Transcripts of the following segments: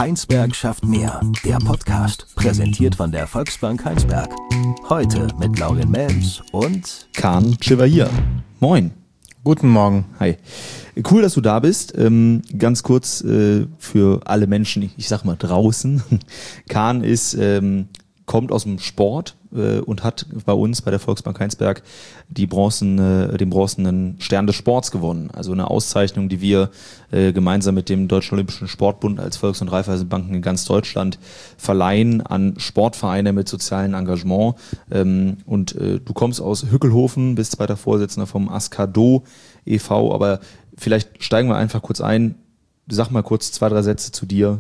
Heinsberg schafft mehr. Der Podcast, präsentiert von der Volksbank Heinsberg. Heute mit Laurin Melms und Kaan Chivahir. Moin. Guten Morgen. Hi. Cool, dass du da bist. Ganz kurz für alle Menschen, ich sag mal draußen. Kaan kommt aus dem Sport und hat bei uns bei der Volksbank Heinsberg den bronzenen Stern des Sports gewonnen. Also eine Auszeichnung, die wir gemeinsam mit dem Deutschen Olympischen Sportbund als Volks- und Raiffeisenbanken in ganz Deutschland verleihen an Sportvereine mit sozialem Engagement. Du kommst aus Hückelhofen, bist zweiter Vorsitzender vom Ascado e.V., aber vielleicht steigen wir einfach kurz ein. Sag mal kurz 2, 3 Sätze zu dir.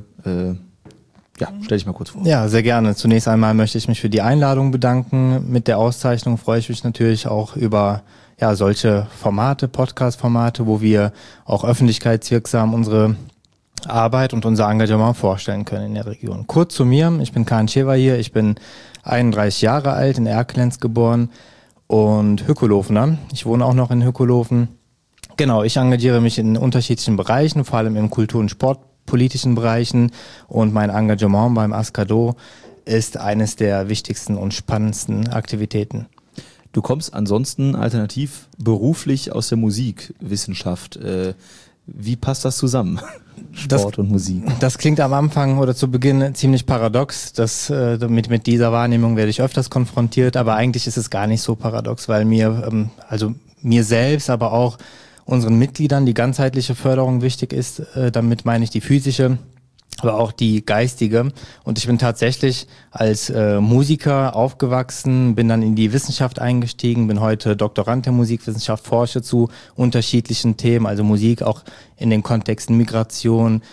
Stell dich mal kurz vor. Ja, sehr gerne. Zunächst einmal möchte ich mich für die Einladung bedanken. Mit der Auszeichnung freue ich mich natürlich auch über solche Formate, Podcast-Formate, wo wir auch öffentlichkeitswirksam unsere Arbeit und unser Engagement vorstellen können in der Region. Kurz zu mir, ich bin Kaan Chivahir, ich bin 31 Jahre alt, in Erkelenz geboren und Hückelhofener. Ich wohne auch noch in Hückelhofen. Genau, ich engagiere mich in unterschiedlichen Bereichen, vor allem im Kultur- und sportpolitischen Bereichen, und mein Engagement beim Ascado ist eines der wichtigsten und spannendsten Aktivitäten. Du kommst ansonsten alternativ beruflich aus der Musikwissenschaft. Wie passt das zusammen? Sport und Musik. Das klingt am Anfang oder zu Beginn ziemlich paradox. Mit dieser Wahrnehmung werde ich öfters konfrontiert, aber eigentlich ist es gar nicht so paradox, weil mir selbst, aber auch unseren Mitgliedern die ganzheitliche Förderung wichtig ist. Damit meine ich die physische, aber auch die geistige. Und ich bin tatsächlich als Musiker aufgewachsen, bin dann in die Wissenschaft eingestiegen, bin heute Doktorand der Musikwissenschaft, forsche zu unterschiedlichen Themen, also Musik auch in den Kontexten Migration,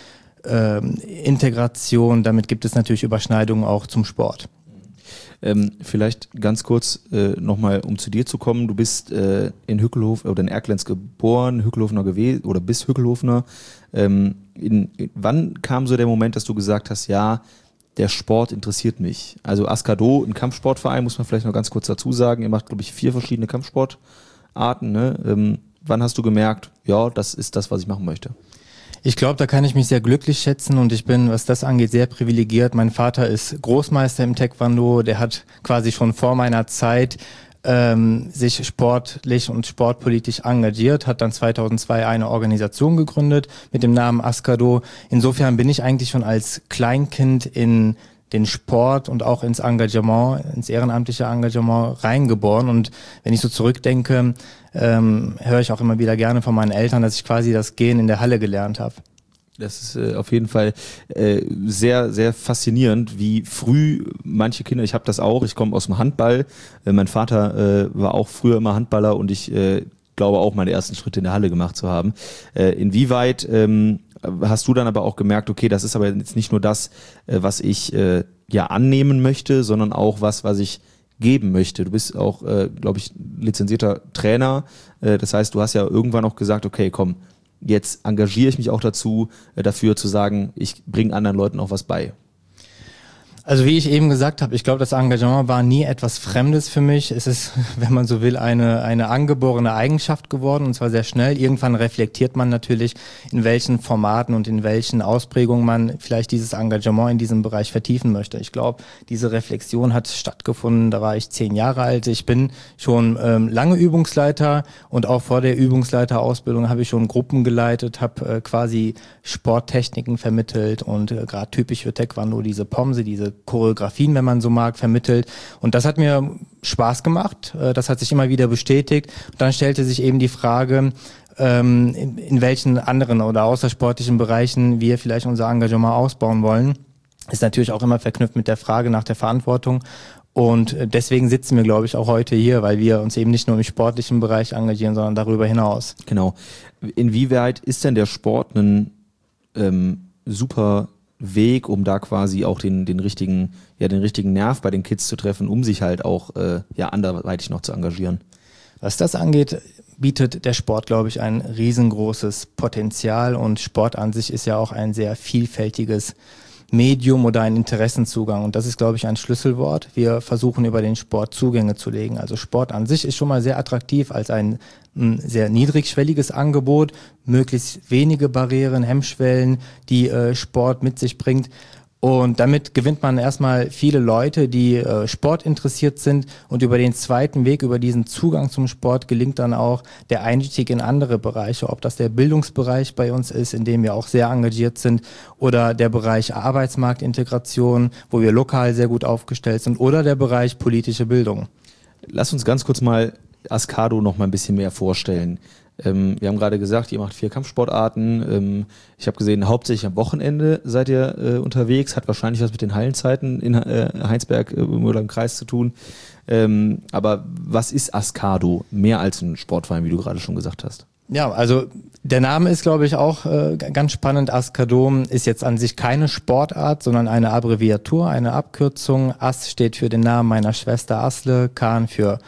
Integration. Damit gibt es natürlich Überschneidungen auch zum Sport. Vielleicht ganz kurz nochmal, um zu dir zu kommen. Du bist in Hückelhofen oder in Erkelenz geboren, Hückelhofener gewesen oder bist Hückelhofener. Wann kam so der Moment, dass du gesagt hast, ja, der Sport interessiert mich? Also Ascado, ein Kampfsportverein, muss man vielleicht noch ganz kurz dazu sagen. Ihr macht, glaube ich, 4 verschiedene Kampfsportarten. Ne? Wann hast du gemerkt, ja, das ist das, was ich machen möchte? Ich glaube, da kann ich mich sehr glücklich schätzen und ich bin, was das angeht, sehr privilegiert. Mein Vater ist Großmeister im Taekwondo, der hat quasi schon vor meiner Zeit sich sportlich und sportpolitisch engagiert, hat dann 2002 eine Organisation gegründet mit dem Namen Ascado. Insofern bin ich eigentlich schon als Kleinkind in den Sport und auch ins Engagement, ins ehrenamtliche Engagement reingeboren. Und wenn ich so zurückdenke, höre ich auch immer wieder gerne von meinen Eltern, dass ich quasi das Gehen in der Halle gelernt habe. Das ist auf jeden Fall sehr, sehr faszinierend, wie früh manche Kinder, ich habe das auch, ich komme aus dem Handball, mein Vater war auch früher immer Handballer und ich glaube auch meine ersten Schritte in der Halle gemacht zu haben. Inwieweit hast du dann aber auch gemerkt, okay, das ist aber jetzt nicht nur das, was ich annehmen möchte, sondern auch was ich geben möchte. Du bist auch, glaube ich, lizenzierter Trainer. Das heißt, du hast ja irgendwann auch gesagt, okay, komm, jetzt engagiere ich mich auch dafür zu sagen, ich bringe anderen Leuten auch was bei. Also wie ich eben gesagt habe, ich glaube, das Engagement war nie etwas Fremdes für mich. Es ist, wenn man so will, eine angeborene Eigenschaft geworden, und zwar sehr schnell. Irgendwann reflektiert man natürlich, in welchen Formaten und in welchen Ausprägungen man vielleicht dieses Engagement in diesem Bereich vertiefen möchte. Ich glaube, diese Reflexion hat stattgefunden, da war ich 10 Jahre alt. Ich bin schon lange Übungsleiter und auch vor der Übungsleiterausbildung habe ich schon Gruppen geleitet, habe quasi Sporttechniken vermittelt und gerade typisch für Taekwondo diese Pomse, diese Choreografien, wenn man so mag, vermittelt. Und das hat mir Spaß gemacht. Das hat sich immer wieder bestätigt. Und dann stellte sich eben die Frage, in welchen anderen oder außersportlichen Bereichen wir vielleicht unser Engagement ausbauen wollen. Ist natürlich auch immer verknüpft mit der Frage nach der Verantwortung. Und deswegen sitzen wir, glaube ich, auch heute hier, weil wir uns eben nicht nur im sportlichen Bereich engagieren, sondern darüber hinaus. Genau. Inwieweit ist denn der Sport ein super Weg, um da quasi auch den richtigen Nerv bei den Kids zu treffen, um sich halt auch anderweitig noch zu engagieren? Was das angeht, bietet der Sport, glaube ich, ein riesengroßes Potenzial, und Sport an sich ist ja auch ein sehr vielfältiges Medium oder ein Interessenzugang. Und das ist, glaube ich, ein Schlüsselwort. Wir versuchen über den Sport Zugänge zu legen. Also Sport an sich ist schon mal sehr attraktiv als ein sehr niedrigschwelliges Angebot, möglichst wenige Barrieren, Hemmschwellen, die Sport mit sich bringt. Und damit gewinnt man erstmal viele Leute, die Sport interessiert sind, und über den zweiten Weg, über diesen Zugang zum Sport gelingt dann auch der Einstieg in andere Bereiche, ob das der Bildungsbereich bei uns ist, in dem wir auch sehr engagiert sind, oder der Bereich Arbeitsmarktintegration, wo wir lokal sehr gut aufgestellt sind, oder der Bereich politische Bildung. Lass uns ganz kurz mal Ascado noch mal ein bisschen mehr vorstellen. Wir haben gerade gesagt, ihr macht 4 Kampfsportarten. Ich habe gesehen, hauptsächlich am Wochenende seid ihr unterwegs. Hat wahrscheinlich was mit den Hallenzeiten in Heinsberg oder im Kreis zu tun. Aber was ist Ascado? Mehr als ein Sportverein, wie du gerade schon gesagt hast. Ja, also der Name ist, glaube ich, auch ganz spannend. Ascado ist jetzt an sich keine Sportart, sondern eine Abbreviatur, eine Abkürzung. As steht für den Namen meiner Schwester Asle, Kan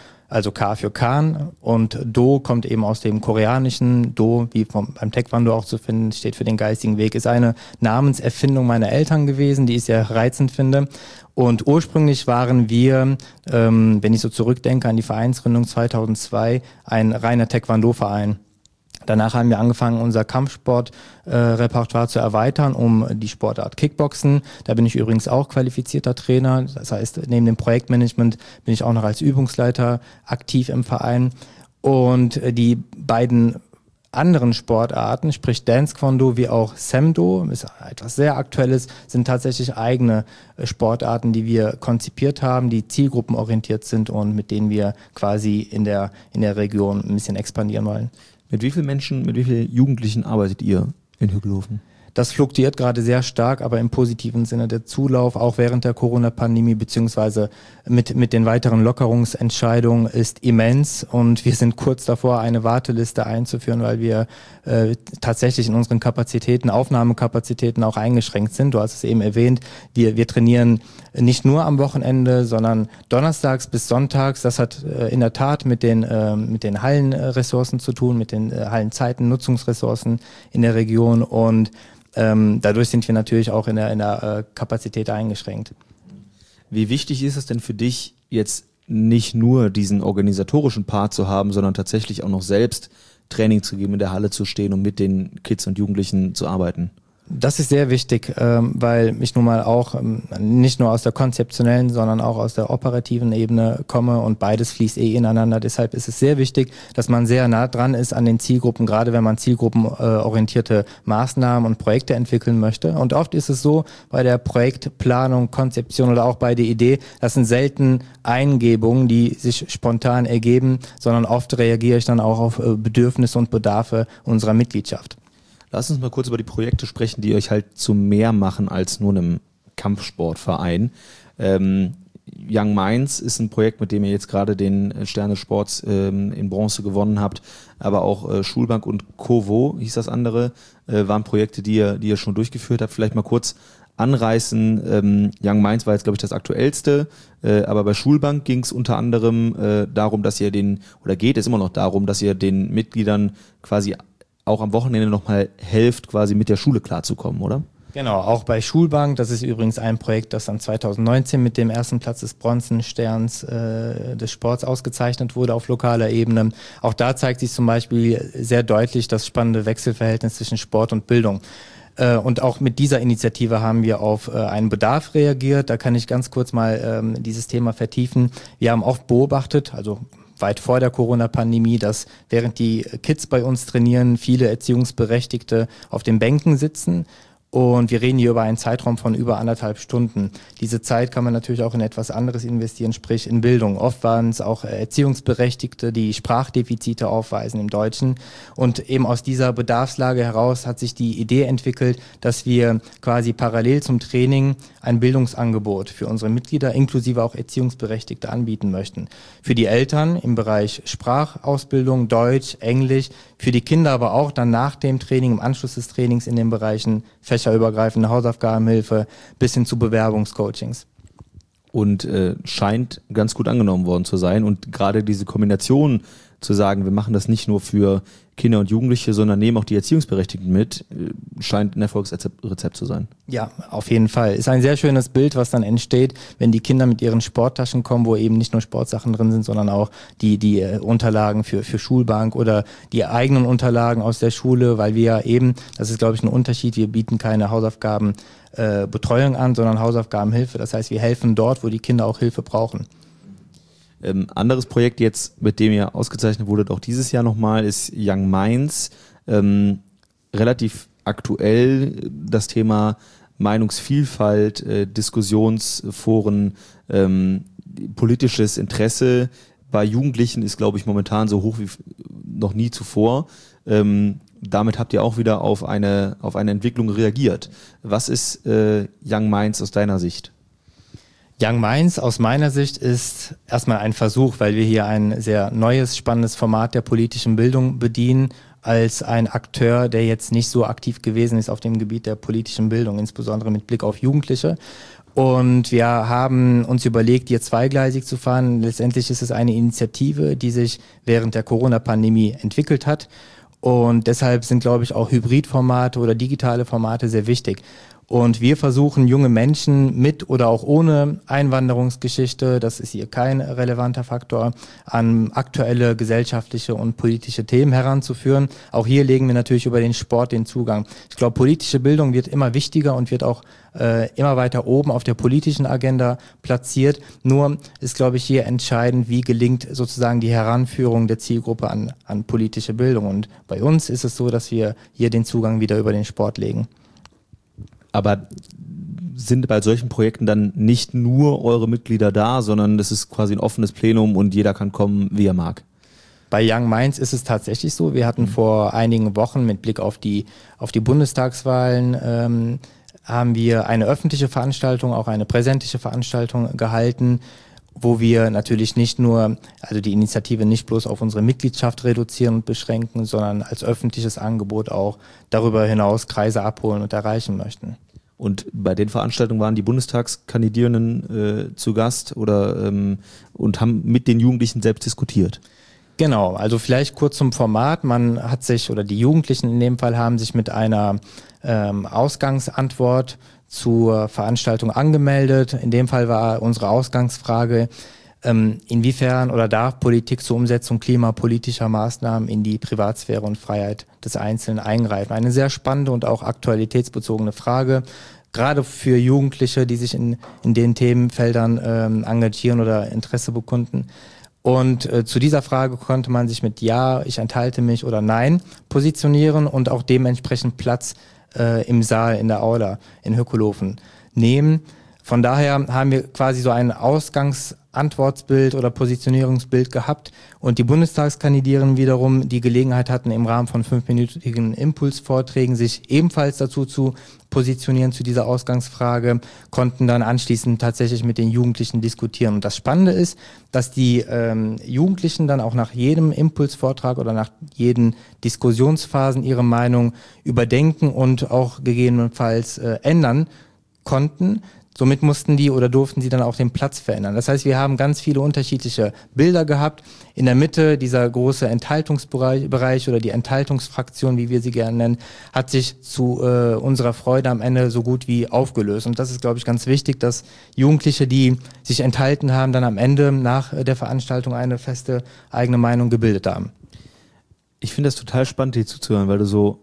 K für Kan, und Do kommt eben aus dem Koreanischen. Do, wie beim Taekwondo auch zu finden, steht für den geistigen Weg, ist eine Namenserfindung meiner Eltern gewesen, die ich sehr reizend finde. Und ursprünglich waren wir, wenn ich so zurückdenke an die Vereinsgründung 2002, ein reiner Taekwondo-Verein. Danach haben wir angefangen, unser Kampfsport-Repertoire zu erweitern um die Sportart Kickboxen. Da bin ich übrigens auch qualifizierter Trainer. Das heißt, neben dem Projektmanagement bin ich auch noch als Übungsleiter aktiv im Verein. Und die beiden anderen Sportarten, sprich Dance-Kwon-Do wie auch Semdo, ist etwas sehr Aktuelles, sind tatsächlich eigene Sportarten, die wir konzipiert haben, die zielgruppenorientiert sind und mit denen wir quasi in der Region ein bisschen expandieren wollen. Mit wie vielen Menschen, mit wie vielen Jugendlichen arbeitet ihr in Hügelhofen? Das fluktuiert gerade sehr stark, aber im positiven Sinne. Der Zulauf, auch während der Corona-Pandemie, beziehungsweise mit den weiteren Lockerungsentscheidungen, ist immens, und wir sind kurz davor, eine Warteliste einzuführen, weil wir tatsächlich in unseren Kapazitäten, Aufnahmekapazitäten auch eingeschränkt sind. Du hast es eben erwähnt, wir trainieren nicht nur am Wochenende, sondern donnerstags bis sonntags. Das hat in der Tat mit den Hallenressourcen zu tun, mit den Hallenzeiten, Nutzungsressourcen in der Region, und dadurch sind wir natürlich auch in der Kapazität eingeschränkt. Wie wichtig ist es denn für dich, jetzt nicht nur diesen organisatorischen Part zu haben, sondern tatsächlich auch noch selbst Training zu geben, in der Halle zu stehen und mit den Kids und Jugendlichen zu arbeiten? Das ist sehr wichtig, weil ich nun mal auch nicht nur aus der konzeptionellen, sondern auch aus der operativen Ebene komme, und beides fließt ineinander. Deshalb ist es sehr wichtig, dass man sehr nah dran ist an den Zielgruppen, gerade wenn man zielgruppenorientierte Maßnahmen und Projekte entwickeln möchte. Und oft ist es so, bei der Projektplanung, Konzeption oder auch bei der Idee, das sind selten Eingebungen, die sich spontan ergeben, sondern oft reagiere ich dann auch auf Bedürfnisse und Bedarfe unserer Mitgliedschaft. Lass uns mal kurz über die Projekte sprechen, die euch halt zu mehr machen als nur einem Kampfsportverein. Young Minds ist ein Projekt, mit dem ihr jetzt gerade den Stern des Sports in Bronze gewonnen habt, aber auch Schulbank und Kovo, hieß das andere, waren Projekte, die ihr schon durchgeführt habt. Vielleicht mal kurz anreißen. Young Minds war jetzt, glaube ich, das aktuellste, aber bei Schulbank ging es unter anderem darum, dass ihr geht es immer noch darum, dass ihr den Mitgliedern quasi auch am Wochenende nochmal helft, quasi mit der Schule klarzukommen, oder? Genau, auch bei Schulbank. Das ist übrigens ein Projekt, das dann 2019 mit dem ersten Platz des Bronzensterns des Sports ausgezeichnet wurde auf lokaler Ebene. Auch da zeigt sich zum Beispiel sehr deutlich das spannende Wechselverhältnis zwischen Sport und Bildung. Und auch mit dieser Initiative haben wir auf einen Bedarf reagiert. Da kann ich ganz kurz mal dieses Thema vertiefen. Wir haben oft beobachtet, also weit vor der Corona-Pandemie, dass während die Kids bei uns trainieren, viele Erziehungsberechtigte auf den Bänken sitzen. Und wir reden hier über einen Zeitraum von über 1,5 Stunden. Diese Zeit kann man natürlich auch in etwas anderes investieren, sprich in Bildung. Oft waren es auch Erziehungsberechtigte, die Sprachdefizite aufweisen im Deutschen. Und eben aus dieser Bedarfslage heraus hat sich die Idee entwickelt, dass wir quasi parallel zum Training ein Bildungsangebot für unsere Mitglieder inklusive auch Erziehungsberechtigte anbieten möchten. Für die Eltern im Bereich Sprachausbildung, Deutsch, Englisch, für die Kinder aber auch dann nach dem Training, im Anschluss des Trainings in den Bereichen fächerübergreifende Hausaufgabenhilfe bis hin zu Bewerbungscoachings. Und scheint ganz gut angenommen worden zu sein. Und gerade diese Kombination zu sagen, wir machen das nicht nur für Kinder und Jugendliche, sondern nehmen auch die Erziehungsberechtigten mit, scheint ein Erfolgsrezept zu sein. Ja, auf jeden Fall. Ist ein sehr schönes Bild, was dann entsteht, wenn die Kinder mit ihren Sporttaschen kommen, wo eben nicht nur Sportsachen drin sind, sondern auch die Unterlagen für Schulbank oder die eigenen Unterlagen aus der Schule, weil wir ja eben, das ist glaube ich ein Unterschied, wir bieten keine Hausaufgabenbetreuung an, sondern Hausaufgabenhilfe. Das heißt, wir helfen dort, wo die Kinder auch Hilfe brauchen. Anderes Projekt jetzt, mit dem ihr ausgezeichnet wurdet, auch dieses Jahr nochmal, ist Young Minds. Relativ aktuell das Thema Meinungsvielfalt, Diskussionsforen, politisches Interesse bei Jugendlichen ist, glaube ich, momentan so hoch wie noch nie zuvor. Damit habt ihr auch wieder auf eine Entwicklung reagiert. Was ist Young Minds aus deiner Sicht? Young Minds aus meiner Sicht ist erstmal ein Versuch, weil wir hier ein sehr neues, spannendes Format der politischen Bildung bedienen, als ein Akteur, der jetzt nicht so aktiv gewesen ist auf dem Gebiet der politischen Bildung, insbesondere mit Blick auf Jugendliche. Und wir haben uns überlegt, hier zweigleisig zu fahren. Letztendlich ist es eine Initiative, die sich während der Corona-Pandemie entwickelt hat. Und deshalb sind, glaube ich, auch Hybridformate oder digitale Formate sehr wichtig. Und wir versuchen, junge Menschen mit oder auch ohne Einwanderungsgeschichte, das ist hier kein relevanter Faktor, an aktuelle gesellschaftliche und politische Themen heranzuführen. Auch hier legen wir natürlich über den Sport den Zugang. Ich glaube, politische Bildung wird immer wichtiger und wird auch immer weiter oben auf der politischen Agenda platziert. Nur ist, glaube ich, hier entscheidend, wie gelingt sozusagen die Heranführung der Zielgruppe an politische Bildung. Und bei uns ist es so, dass wir hier den Zugang wieder über den Sport legen. Aber sind bei solchen Projekten dann nicht nur eure Mitglieder da, sondern das ist quasi ein offenes Plenum und jeder kann kommen, wie er mag? Bei Young Minds ist es tatsächlich so. Wir hatten vor einigen Wochen mit Blick auf die Bundestagswahlen haben wir eine öffentliche Veranstaltung, auch eine präsentische Veranstaltung gehalten, wo wir natürlich nicht nur, also die Initiative nicht bloß auf unsere Mitgliedschaft reduzieren und beschränken, sondern als öffentliches Angebot auch darüber hinaus Kreise abholen und erreichen möchten. Und bei den Veranstaltungen waren die Bundestagskandidierenden zu Gast oder und haben mit den Jugendlichen selbst diskutiert? Genau, also vielleicht kurz zum Format. Man hat sich, oder die Jugendlichen in dem Fall haben sich mit einer Ausgangsantwort zur Veranstaltung angemeldet. In dem Fall war unsere Ausgangsfrage, inwiefern oder darf Politik zur Umsetzung klimapolitischer Maßnahmen in die Privatsphäre und Freiheit des Einzelnen eingreifen? Eine sehr spannende und auch aktualitätsbezogene Frage, gerade für Jugendliche, die sich in den Themenfeldern engagieren oder Interesse bekunden. Und zu dieser Frage konnte man sich mit Ja, ich enthalte mich oder Nein positionieren und auch dementsprechend Platz im Saal, in der Aula in Höckelhofen nehmen. Von daher haben wir quasi so ein Ausgangsantwortbild oder Positionierungsbild gehabt und die Bundestagskandidierenden wiederum die Gelegenheit hatten, im Rahmen von 5-minütigen Impulsvorträgen sich ebenfalls dazu zu positionieren zu dieser Ausgangsfrage, konnten dann anschließend tatsächlich mit den Jugendlichen diskutieren. Und das Spannende ist, dass die Jugendlichen dann auch nach jedem Impulsvortrag oder nach jeden Diskussionsphasen ihre Meinung überdenken und auch gegebenenfalls ändern konnten. Somit mussten die oder durften sie dann auch den Platz verändern. Das heißt, wir haben ganz viele unterschiedliche Bilder gehabt. In der Mitte dieser große Enthaltungsbereich oder die Enthaltungsfraktion, wie wir sie gerne nennen, hat sich zu unserer Freude am Ende so gut wie aufgelöst. Und das ist, glaube ich, ganz wichtig, dass Jugendliche, die sich enthalten haben, dann am Ende nach der Veranstaltung eine feste eigene Meinung gebildet haben. Ich finde das total spannend, dir zuzuhören, weil du so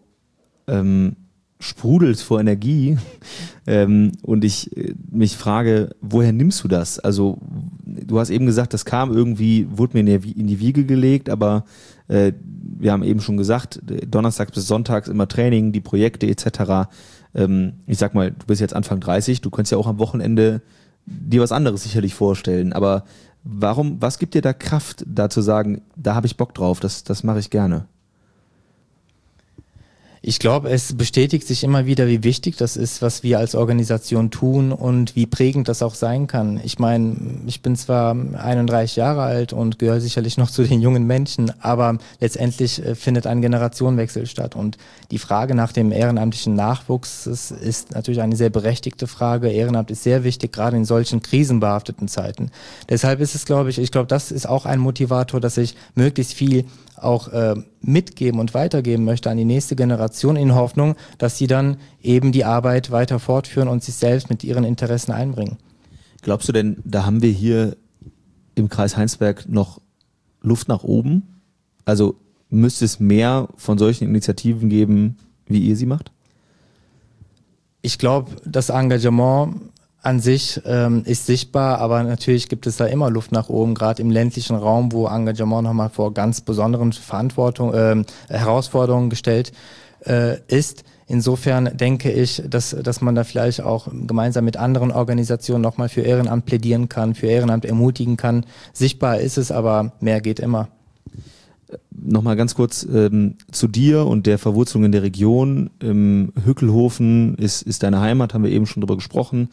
sprudelst vor Energie und ich mich frage, woher nimmst du das? Also du hast eben gesagt, das kam irgendwie, wurde mir in die Wiege gelegt, aber wir haben eben schon gesagt, donnerstags bis sonntags immer Training, die Projekte etc. Ich sag mal, du bist jetzt Anfang 30, du könntest ja auch am Wochenende dir was anderes sicherlich vorstellen, aber was gibt dir da Kraft, da zu sagen, da habe ich Bock drauf, das mache ich gerne? Ich glaube, es bestätigt sich immer wieder, wie wichtig das ist, was wir als Organisation tun und wie prägend das auch sein kann. Ich meine, ich bin zwar 31 Jahre alt und gehöre sicherlich noch zu den jungen Menschen, aber letztendlich findet ein Generationenwechsel statt und die Frage nach dem ehrenamtlichen Nachwuchs ist natürlich eine sehr berechtigte Frage. Ehrenamt ist sehr wichtig, gerade in solchen krisenbehafteten Zeiten. Deshalb ist es, glaube ich, das ist auch ein Motivator, dass ich möglichst viel auch mitgeben und weitergeben möchte an die nächste Generation in Hoffnung, dass sie dann eben die Arbeit weiter fortführen und sich selbst mit ihren Interessen einbringen. Glaubst du denn, da haben wir hier im Kreis Heinsberg noch Luft nach oben? Also müsste es mehr von solchen Initiativen geben, wie ihr sie macht? Ich glaube, das Engagement an sich ist sichtbar, aber natürlich gibt es da immer Luft nach oben, gerade im ländlichen Raum, wo Engagement nochmal vor ganz besonderen Herausforderungen gestellt ist. Insofern denke ich, dass man da vielleicht auch gemeinsam mit anderen Organisationen nochmal für Ehrenamt plädieren kann, für Ehrenamt ermutigen kann. Sichtbar ist es, aber mehr geht immer. Nochmal ganz kurz zu dir und der Verwurzelung in der Region. Hückelhofen ist deine Heimat, haben wir eben schon drüber gesprochen.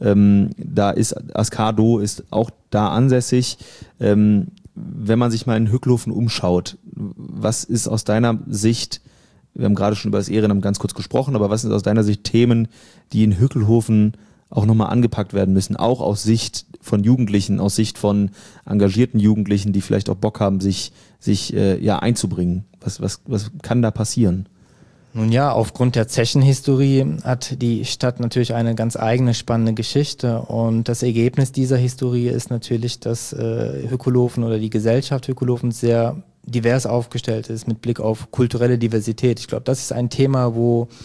Da ist Ascardo ist auch da ansässig. Wenn man sich mal in Hückelhofen umschaut, was ist aus deiner Sicht, wir haben gerade schon über das Ehrenamt ganz kurz gesprochen, aber was sind aus deiner Sicht Themen, die in Hückelhofen auch nochmal angepackt werden müssen, auch aus Sicht von Jugendlichen, aus Sicht von engagierten Jugendlichen, die vielleicht auch Bock haben, sich einzubringen? Was kann da passieren? Nun ja, aufgrund der Zechenhistorie hat die Stadt natürlich eine ganz eigene spannende Geschichte und das Ergebnis dieser Historie ist natürlich, dass Hückelhofen oder die Gesellschaft Hückelhofen sehr divers aufgestellt ist mit Blick auf kulturelle Diversität. Ich glaube, das ist ein Thema,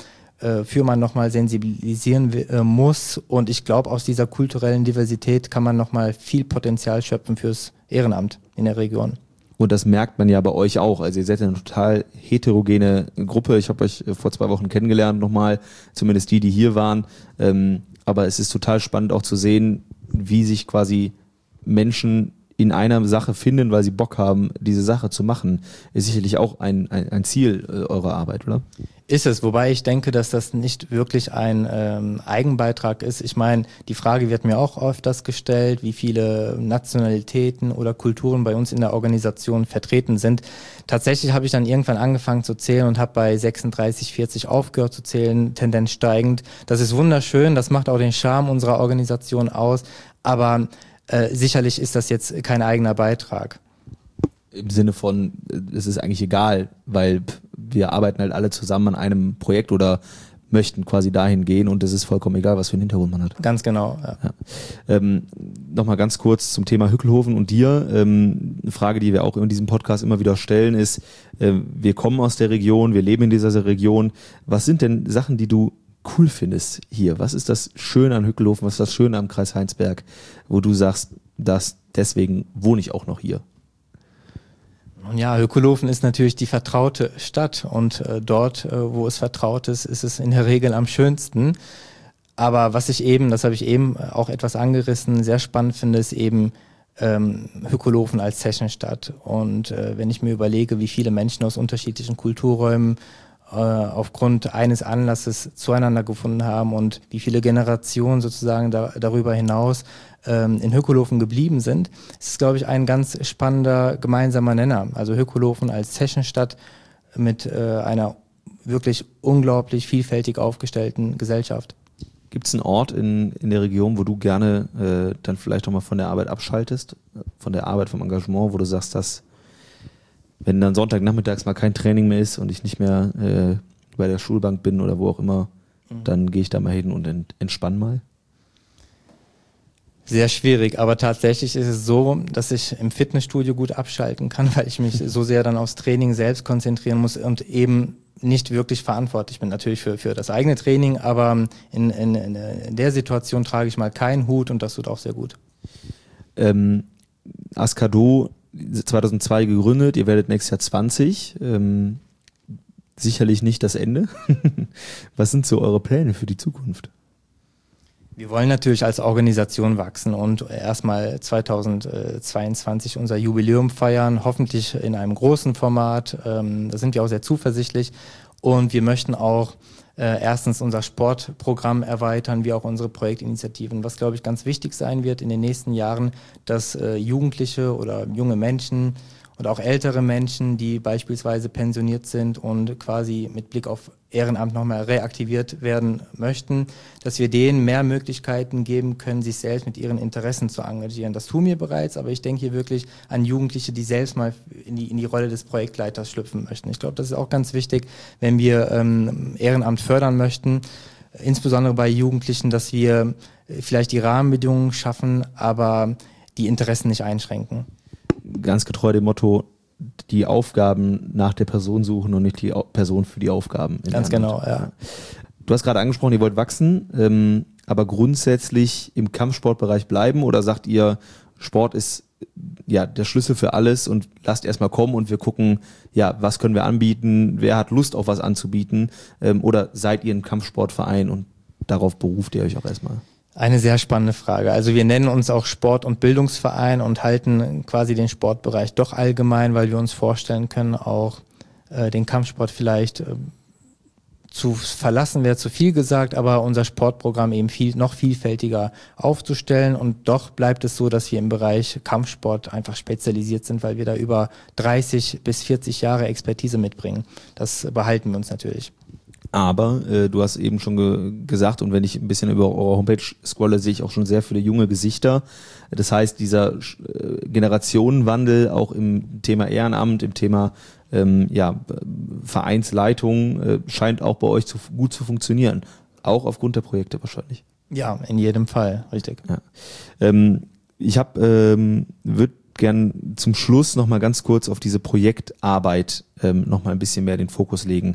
für man nochmal sensibilisieren muss und ich glaube, aus dieser kulturellen Diversität kann man nochmal viel Potenzial schöpfen fürs Ehrenamt in der Region. Und das merkt man ja bei euch auch. Also ihr seid ja eine total heterogene Gruppe. Ich habe euch vor 2 Wochen kennengelernt nochmal, zumindest die hier waren. Aber es ist total spannend auch zu sehen, wie sich quasi Menschen in einer Sache finden, weil sie Bock haben, diese Sache zu machen. Ist sicherlich auch ein Ziel eurer Arbeit, oder? Ist es, wobei ich denke, dass das nicht wirklich ein Eigenbeitrag ist. Ich meine, die Frage wird mir auch öfters gestellt, wie viele Nationalitäten oder Kulturen bei uns in der Organisation vertreten sind. Tatsächlich habe ich dann irgendwann angefangen zu zählen und habe bei 36, 40 aufgehört zu zählen, Tendenz steigend. Das ist wunderschön, das macht auch den Charme unserer Organisation aus, aber sicherlich ist das jetzt kein eigener Beitrag. Im Sinne von, es ist eigentlich egal, weil wir arbeiten halt alle zusammen an einem Projekt oder möchten quasi dahin gehen und es ist vollkommen egal, was für einen Hintergrund man hat. Ganz genau, ja. Nochmal ganz kurz zum Thema Hückelhofen und dir. Eine Frage, die wir auch in diesem Podcast immer wieder stellen, ist, wir kommen aus der Region, wir leben in dieser Region. Was sind denn Sachen, die du cool findest hier? Was ist das Schöne an Hückelhofen? Was ist das Schöne am Kreis Heinsberg, wo du sagst, deswegen wohne ich auch noch hier? Und ja, Hückelhofen ist natürlich die vertraute Stadt und dort, wo es vertraut ist, ist es in der Regel am schönsten. Aber das habe ich eben auch etwas angerissen, sehr spannend finde, ist eben Hückelhofen als Zechenstadt. Und wenn ich mir überlege, wie viele Menschen aus unterschiedlichen Kulturräumen aufgrund eines Anlasses zueinander gefunden haben und wie viele Generationen sozusagen darüber hinaus in Hückelhofen geblieben sind, ist es, glaube ich, ein ganz spannender gemeinsamer Nenner. Also Hückelhofen als Zechenstadt mit einer wirklich unglaublich vielfältig aufgestellten Gesellschaft. Gibt es einen Ort in der Region, wo du gerne dann vielleicht auch mal von der Arbeit abschaltest, von der Arbeit, vom Engagement, wo du sagst, dass wenn dann Sonntagnachmittags mal kein Training mehr ist und ich nicht mehr bei der Schulbank bin oder wo auch immer, dann gehe ich da mal hin und entspanne mal? Sehr schwierig, aber tatsächlich ist es so, dass ich im Fitnessstudio gut abschalten kann, weil ich mich so sehr dann aufs Training selbst konzentrieren muss und eben nicht wirklich verantwortlich bin. Natürlich für das eigene Training, aber in der Situation trage ich mal keinen Hut und das tut auch sehr gut. Ascardo 2002 gegründet, ihr werdet nächstes Jahr 20. Sicherlich nicht das Ende. Was sind so eure Pläne für die Zukunft? Wir wollen natürlich als Organisation wachsen und erstmal 2022 unser Jubiläum feiern, hoffentlich in einem großen Format. Da sind wir auch sehr zuversichtlich und wir möchten auch erstens unser Sportprogramm erweitern, wie auch unsere Projektinitiativen. Was, glaube ich, ganz wichtig sein wird in den nächsten Jahren, dass Jugendliche oder junge Menschen und auch ältere Menschen, die beispielsweise pensioniert sind und quasi mit Blick auf Ehrenamt nochmal reaktiviert werden möchten, dass wir denen mehr Möglichkeiten geben können, sich selbst mit ihren Interessen zu engagieren. Das tun wir bereits, aber ich denke hier wirklich an Jugendliche, die selbst mal in die Rolle des Projektleiters schlüpfen möchten. Ich glaube, das ist auch ganz wichtig, wenn wir Ehrenamt fördern möchten, insbesondere bei Jugendlichen, dass wir vielleicht die Rahmenbedingungen schaffen, aber die Interessen nicht einschränken. Ganz getreu dem Motto, die Aufgaben nach der Person suchen und nicht die Person für die Aufgaben. Ganz genau, ja. Du hast gerade angesprochen, ihr wollt wachsen, aber grundsätzlich im Kampfsportbereich bleiben, oder sagt ihr, Sport ist ja der Schlüssel für alles und lasst erstmal kommen und wir gucken, ja, was können wir anbieten, wer hat Lust auf was anzubieten, oder seid ihr ein Kampfsportverein und darauf beruft ihr euch auch erstmal? Eine sehr spannende Frage. Also wir nennen uns auch Sport- und Bildungsverein und halten quasi den Sportbereich doch allgemein, weil wir uns vorstellen können, auch den Kampfsport vielleicht zu verlassen, wäre zu viel gesagt, aber unser Sportprogramm eben noch vielfältiger aufzustellen, und doch bleibt es so, dass wir im Bereich Kampfsport einfach spezialisiert sind, weil wir da über 30 bis 40 Jahre Expertise mitbringen. Das behalten wir uns natürlich. Aber du hast eben schon gesagt, und wenn ich ein bisschen über eure Homepage scrolle, sehe ich auch schon sehr viele junge Gesichter. Das heißt, dieser Generationenwandel auch im Thema Ehrenamt, im Thema Vereinsleitung scheint auch bei euch gut zu funktionieren. Auch aufgrund der Projekte wahrscheinlich. Ja, in jedem Fall, richtig. Ja. Ich würde gern zum Schluss noch mal ganz kurz auf diese Projektarbeit noch mal ein bisschen mehr den Fokus legen.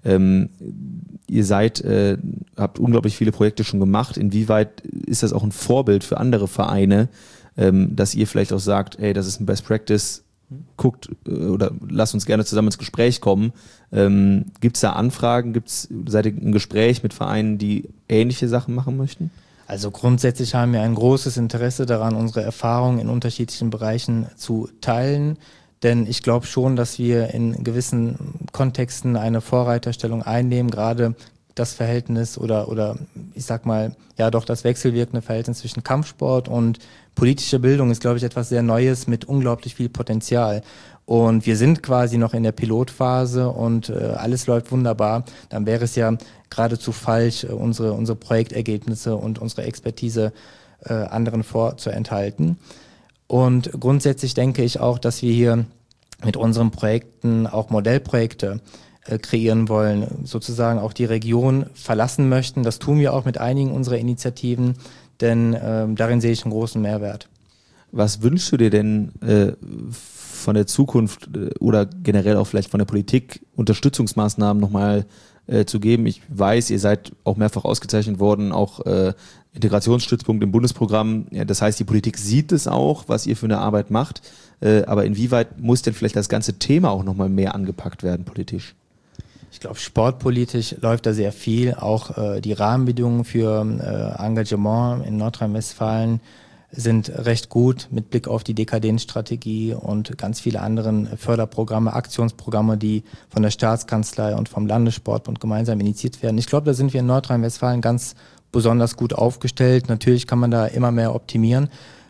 Ihr habt unglaublich viele Projekte schon gemacht. Inwieweit ist das auch ein Vorbild für andere Vereine, dass ihr vielleicht auch sagt, ey, das ist ein Best Practice, guckt oder lasst uns gerne zusammen ins Gespräch kommen. Gibt es da Anfragen? Seid ihr im Gespräch mit Vereinen, die ähnliche Sachen machen möchten? Also grundsätzlich haben wir ein großes Interesse daran, unsere Erfahrungen in unterschiedlichen Bereichen zu teilen, denn ich glaube schon, dass wir in gewissen Kontexten eine Vorreiterstellung einnehmen, gerade das Verhältnis oder ich sag mal, ja doch das wechselwirkende Verhältnis zwischen Kampfsport und politischer Bildung ist, glaube ich, etwas sehr Neues mit unglaublich viel Potenzial. Und wir sind quasi noch in der Pilotphase und alles läuft wunderbar. Dann wäre es ja geradezu falsch, unsere Projektergebnisse und unsere Expertise anderen vorzuenthalten. Und grundsätzlich denke ich auch, dass wir hier mit unseren Projekten auch Modellprojekte kreieren wollen, sozusagen auch die Region verlassen möchten. Das tun wir auch mit einigen unserer Initiativen, denn darin sehe ich einen großen Mehrwert. Was wünschst du dir denn von der Zukunft oder generell auch vielleicht von der Politik Unterstützungsmaßnahmen nochmal zu geben? Ich weiß, ihr seid auch mehrfach ausgezeichnet worden, auch Integrationsstützpunkt im Bundesprogramm. Ja, das heißt, die Politik sieht es auch, was ihr für eine Arbeit macht. Aber inwieweit muss denn vielleicht das ganze Thema auch nochmal mehr angepackt werden politisch? Ich glaube, sportpolitisch läuft da sehr viel. Auch die Rahmenbedingungen für Engagement in Nordrhein-Westfalen sind recht gut mit Blick auf die Dekadenzstrategie und ganz viele anderen Förderprogramme, Aktionsprogramme, die von der Staatskanzlei und vom Landessportbund gemeinsam initiiert werden. Ich glaube, da sind wir in Nordrhein-Westfalen ganz besonders gut aufgestellt. Natürlich kann man da immer mehr optimieren.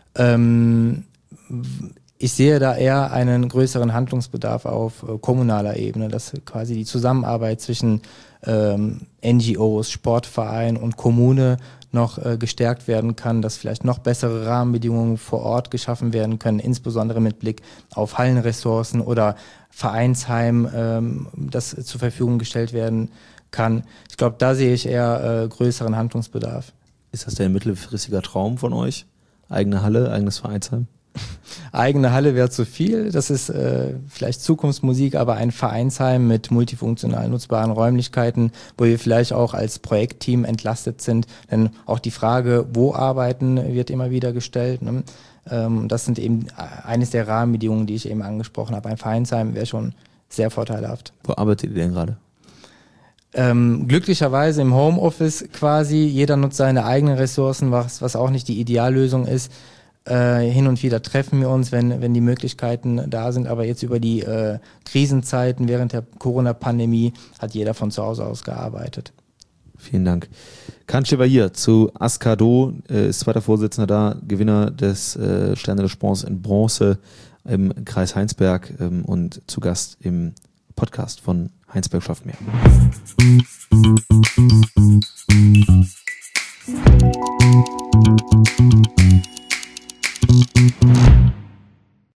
Ich sehe da eher einen größeren Handlungsbedarf auf kommunaler Ebene, dass quasi die Zusammenarbeit zwischen NGOs, Sportvereinen und Kommune noch gestärkt werden kann, dass vielleicht noch bessere Rahmenbedingungen vor Ort geschaffen werden können, insbesondere mit Blick auf Hallenressourcen oder Vereinsheim, das zur Verfügung gestellt werden kann. Ich glaube, da sehe ich eher größeren Handlungsbedarf. Ist das denn ein mittelfristiger Traum von euch? Eigene Halle, eigenes Vereinsheim? Eigene Halle wäre zu viel, das ist vielleicht Zukunftsmusik, aber ein Vereinsheim mit multifunktional nutzbaren Räumlichkeiten, wo wir vielleicht auch als Projektteam entlastet sind, denn auch die Frage, wo arbeiten, wird immer wieder gestellt, ne? Das sind eben eines der Rahmenbedingungen, die ich eben angesprochen habe. Ein Vereinsheim wäre schon sehr vorteilhaft. Wo arbeitet ihr denn gerade? Glücklicherweise im Homeoffice quasi, jeder nutzt seine eigenen Ressourcen, was auch nicht die Ideallösung ist. Hin und wieder treffen wir uns, wenn die Möglichkeiten da sind, aber jetzt über die Krisenzeiten während der Corona-Pandemie hat jeder von zu Hause aus gearbeitet. Vielen Dank. Can Chevalier zu Ascado, ist zweiter Vorsitzender da, Gewinner des Sterne des Sports in Bronze im Kreis Heinsberg und zu Gast im Podcast von Heinsberg schafft mehr.